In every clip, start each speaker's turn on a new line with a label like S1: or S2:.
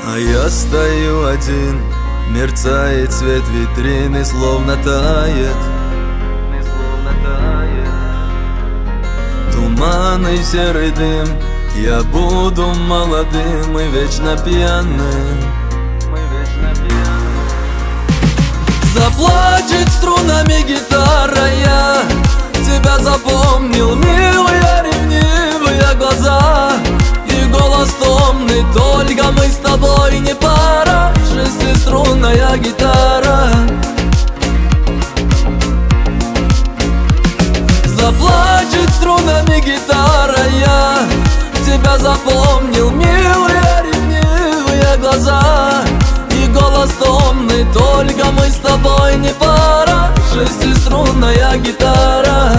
S1: А я стою один, мерцает свет витрины, словно тает. Туман и серый дым, я буду молодым и вечно пьяным. Заплачет струнами гитара, я тебя запомнил, милые ревнивые глаза и голос томный, только мы с тобой не пара, шестиструнная гитара. Заплачет струнами гитара, я тебя запомнил, милые ревнивые глаза и голос томный, только мы с тобой не пара, шестиструнная гитара.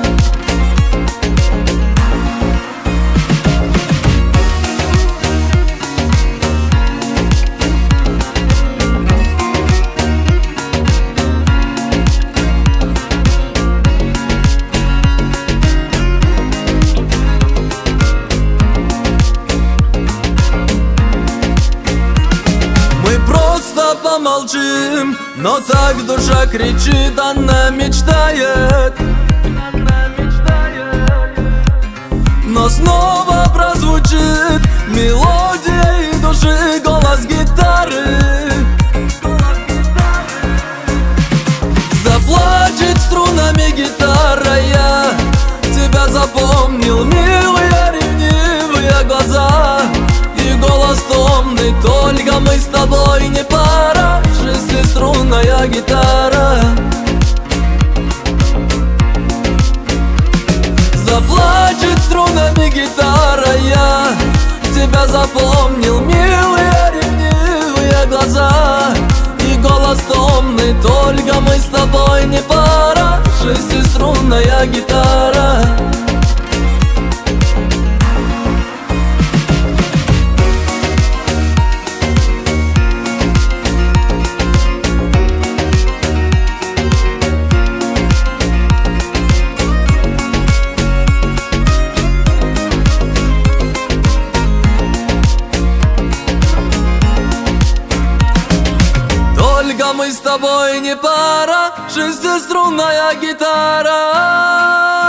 S1: Помолчим, но так душа кричит, она мечтает. Но снова прозвучит мелодия и души голос гитары. Заплачет струнами гитара, я тебя запомнил, милые ревнивые глаза и голос томный, только мы с тобой не пара, шестиструнная гитара. Заплачет струнами гитара, я тебя запомнил, милые ревнивые глаза и голос томный, только мы с тобой не пара, шестиструнная гитара. Мы с тобой не пара, шестиструнная гитара.